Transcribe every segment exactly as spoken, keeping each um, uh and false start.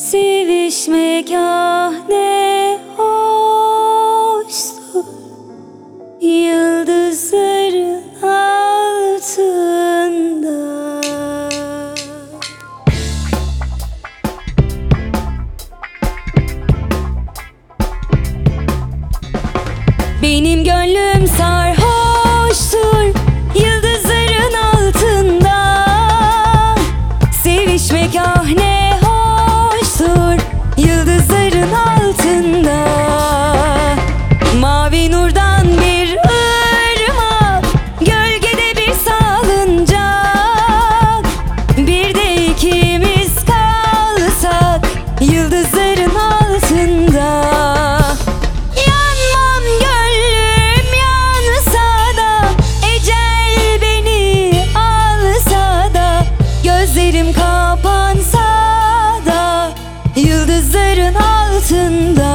Sevişmek ah ne hoştur, yıldızların altında. Benim gönlüm sarhoştur, yıldızların altında. Sevişmek ah ne hoştur, yıldızların altında. Mavi nurdan bir ırmak, gölgede bir salıncak. Bir de ikimiz kalsak yıldızların altında. Yanmam gönlüm yansa da, ecel beni alsa da, gözlerim kapansa da yıldızların altında.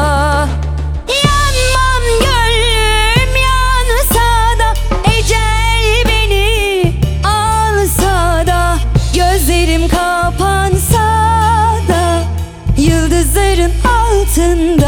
Yanmam gönlüm yansa da, ecel beni alsa da, gözlerim kapansa da yıldızların altında.